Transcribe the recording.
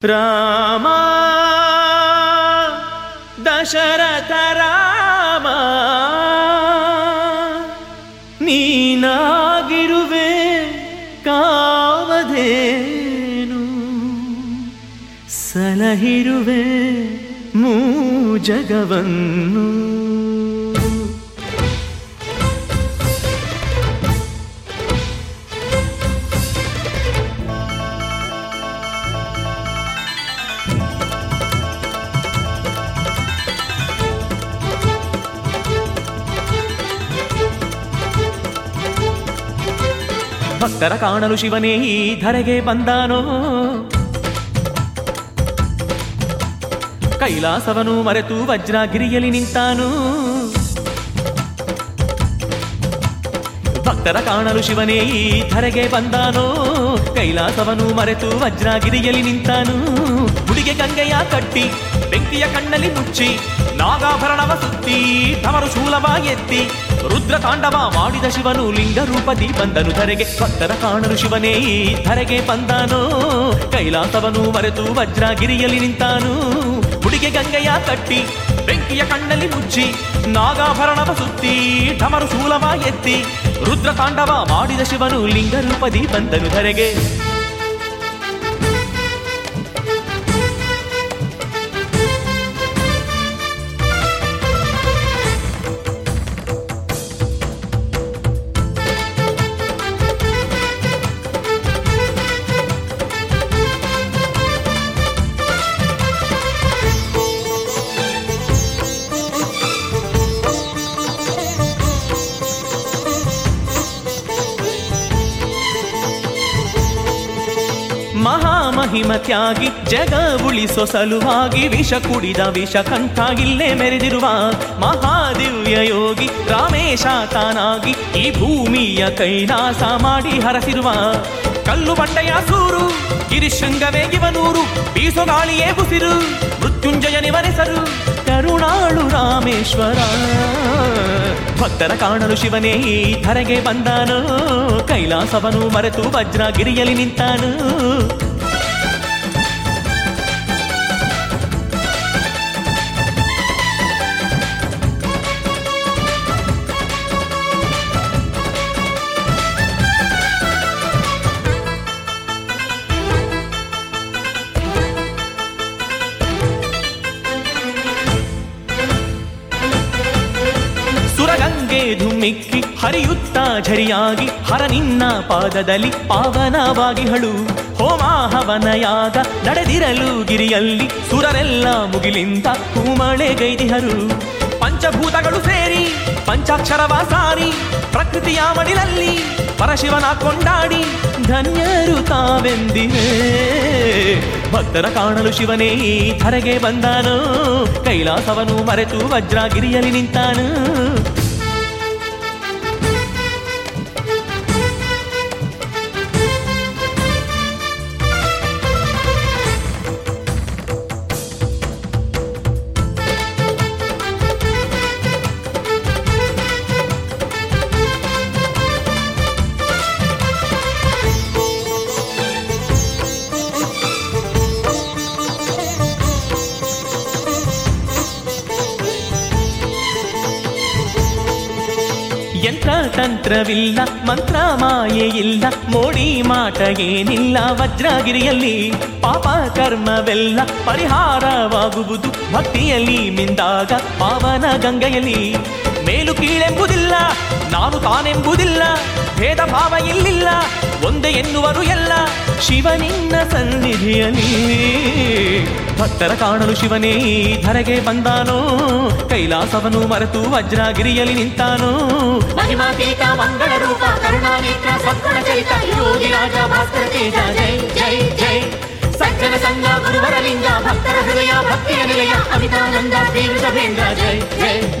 ರಾಮ ದಶರಥ ರಾಮ ನೀನಾಗಿರುವೆ ಕಾಮಧೇನು ಸಲಹಿರುವೆ ಜಗವನ್ನು ಭಕ್ತರ ಕಾಣಲು ಶಿವನೇ ಈ ಧರೆಗೆ ಬಂದಾನೋ, ಕೈಲಾಸವನು ಮರೆತು ವಜ್ರಗಿರಿಯಲ್ಲಿ ನಿಂತಾನು. ಭಕ್ತರ ಕಾಣಲು ಶಿವನೇ ಈ ಧರೆಗೆ ಬಂದಾನೋ, ಕೈಲಾಸವನು ಮರೆತು ವಜ್ರಗಿರಿಯಲ್ಲಿ ನಿಂತಾನು. ಹುಡಿಗೆ ಗಂಗೆಯ ಕಟ್ಟಿ ಬೆಂಕಿಯ ಕಣ್ಣಲ್ಲಿ ಮುಚ್ಚಿ ನಾಗಾಭರಣವ ಸುತ್ತಿ ಢಮರು ಶೂಲವ ಎತ್ತಿ ರುದ್ರ ತಾಂಡವ ಮಾಡಿದ ಶಿವನು ಲಿಂಗ ರೂಪದಿ ಬಂದನು ಧರೆಗೆ. ಭಕ್ತರ ಕಾಣಲು ಶಿವನೇ ಈ ಧರೆಗೆ ಬಂದಾನೋ, ಕೈಲಾಸವನು ಮರೆತು ವಜ್ರಗಿರಿಯಲ್ಲಿ ನಿಂತಾನು. ಹುಡಿಗೆ ಗಂಗೆಯ ಕಟ್ಟಿ ಬೆಂಕಿಯ ಕಣ್ಣಲ್ಲಿ ಮುಚ್ಚಿ ನಾಗಾಭರಣವ ಸುತ್ತಿ ಢಮರು ಶೂಲವ ಎತ್ತಿ ರುದ್ರ ತಾಂಡವ ಮಾಡಿದ ಶಿವನು ಲಿಂಗ ರೂಪದಿ ಬಂದನು ಧರೆಗೆ. ಮಹಿಮತ್ಯಾಗಿ ಜಗ ಉಳಿಸೋ ಸಲುವಾಗಿ ವಿಷ ಕುಡಿದ ವಿಷಕಂಠ ಇಲ್ಲೇ ಮೆರೆದಿರುವ ಮಹಾದಿವ್ಯ ಯೋಗಿ ರಾಮೇಶ ತಾನಾಗಿ ಈ ಭೂಮಿಯ ಕೈಲಾಸ ಮಾಡಿ ಹರಸಿರುವ ಕಲ್ಲು ಬಂಡೆಯ ಸೂರು ಗಿರಿಶೃಂಗವೇ ಇವನೂರು ಬೀಸೋ ಗಾಳಿಯೇ ಉಸಿರು ಮೃತ್ಯುಂಜಯನಿವನೆಸರು ಕರುಣಾಳು ರಾಮೇಶ್ವರ. ಭಕ್ತರ ಕಾಣಲು ಶಿವನೇ ಈ ಧರೆಗೆ ಬಂದಾನು, ಕೈಲಾಸವನು ಮರೆತು ವಜ್ರಗಿರಿಯಲ್ಲಿ ನಿಂತಾನು. ಸುರಗಂಗೆ ಧುಮ್ಮಿಕ್ಕಿ ಹರಿಯುತ್ತಾ ಝರಿಯಾಗಿ ಹರ ನಿನ್ನ ಪಾದದಲ್ಲಿ ಪಾವನವಾಗಿ ಹಳು ಹೋಮ ಹವನಯಾಗ ನಡೆದಿರಲು ಗಿರಿಯಲ್ಲಿ ಸುರರೆಲ್ಲ ಮುಗಿಲಿಂದ ಹೂಮಳೆಗೈದಿಹರು. ಪಂಚಭೂತಗಳು ಸೇರಿ ಪಂಚಾಕ್ಷರವ ಸಾರಿ ಪ್ರಕೃತಿಯ ಮಡಿಲಲ್ಲಿ ಪರಶಿವನ ಕೊಂಡಾಡಿ ಧನ್ಯರು ತಾವೆಂದಿವೆ. ಭಕ್ತರ ಕಾಣಲು ಶಿವನೇ ಈ ಧರೆಗೆ ಬಂದಾನು, ಕೈಲಾಸವನು ಮರೆತು ವಜ್ರಗಿರಿಯಲ್ಲಿ ನಿಂತಾನು. ಯಂತ್ರ ತಂತ್ರವಿಲ್ಲ ಮಂತ್ರ ಮಾಯೆ ಇಲ್ಲ ಮೋಡಿ ಮಾಟ ಏನಿಲ್ಲ ವಜ್ರಗಿರಿಯಲ್ಲಿ ಪಾಪ ಕರ್ಮವೆಲ್ಲ ಪರಿಹಾರವಾಗುವುದು ಭಕ್ತಿಯಲ್ಲಿ ಮಿಂದಾಗ ಪಾವನ ಗಂಗೆಯಲ್ಲಿ. ಮೇಲು ಕೀಳೆಂಬುದಿಲ್ಲ ನಾನು ತಾನೆಂಬುದಿಲ್ಲ ಭೇದ ಭಾವ ಇಲ್ಲಿಲ್ಲ ಒಂದೇ ಎನ್ನುವರು ಎಲ್ಲ ಶಿವನಿನ್ನ ಸನ್ನಿಧಿಯಲ್ಲಿ. ಭಕ್ತರ ಕಾಣಲು ಶಿವನೇ ಈ ಧರೆಗೆ ಬಂದಾನೋ, ಕೈಲಾಸವನು ಮರೆತು ವಜ್ರಗಿರಿಯಲ್ಲಿ ನಿಂತಾನೋ. ಮಹಿಮಾತೀತ ಮಂಗಳ ರೂಪ ಕರುಣಾನೇತ್ರ ಸದ್ಗುಣ ಚರಿತ ಯೋಗಿ ರಾಜ ಭಾಸ್ಕರ ತೇಜ ಜೈ ಜೈ ಜೈ. ಸಜ್ಜನ ಸಂಗ ಗುರುವರ ಲಿಂಗ ಭಕ್ತರ ಹೃದಯ ಭಕ್ತಿಯ ನಿಲಯ ಅಮಿತಾನಂದ ಶ್ರೀ ವೃಷಭೇಂದ್ರ ಜೈ ಜೈ.